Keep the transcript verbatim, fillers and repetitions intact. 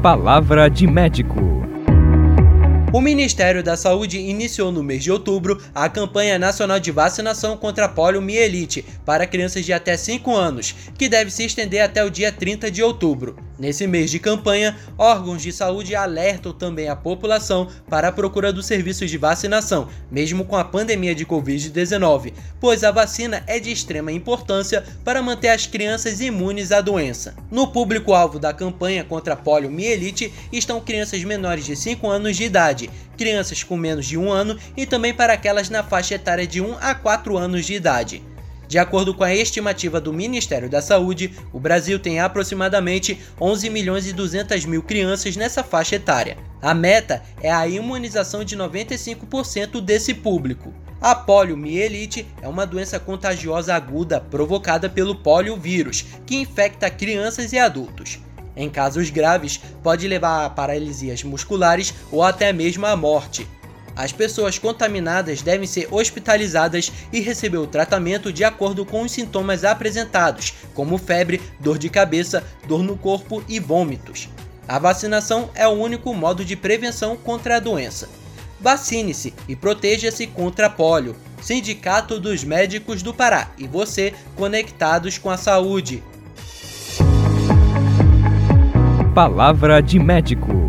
Palavra de médico. O Ministério da Saúde iniciou no mês de outubro a campanha nacional de vacinação contra a poliomielite para crianças de até cinco anos, que deve se estender até o dia trinta de outubro. Nesse mês de campanha, órgãos de saúde alertam também a população para a procura dos serviços de vacinação, mesmo com a pandemia de covid dezenove, pois a vacina é de extrema importância para manter as crianças imunes à doença. No público-alvo da campanha contra a poliomielite estão crianças menores de cinco anos de idade, crianças com menos de um ano e também para aquelas na faixa etária de um a quatro anos de idade. De acordo com a estimativa do Ministério da Saúde, o Brasil tem aproximadamente onze milhões e duzentas mil crianças nessa faixa etária. A meta é a imunização de noventa e cinco por cento desse público. A poliomielite é uma doença contagiosa aguda provocada pelo poliovírus, que infecta crianças e adultos. Em casos graves, pode levar a paralisias musculares ou até mesmo à morte. As pessoas contaminadas devem ser hospitalizadas e receber o tratamento de acordo com os sintomas apresentados, como febre, dor de cabeça, dor no corpo e vômitos. A vacinação é o único modo de prevenção contra a doença. Vacine-se e proteja-se contra a polio. Sindicato dos Médicos do Pará e você conectados com a saúde. Palavra de médico.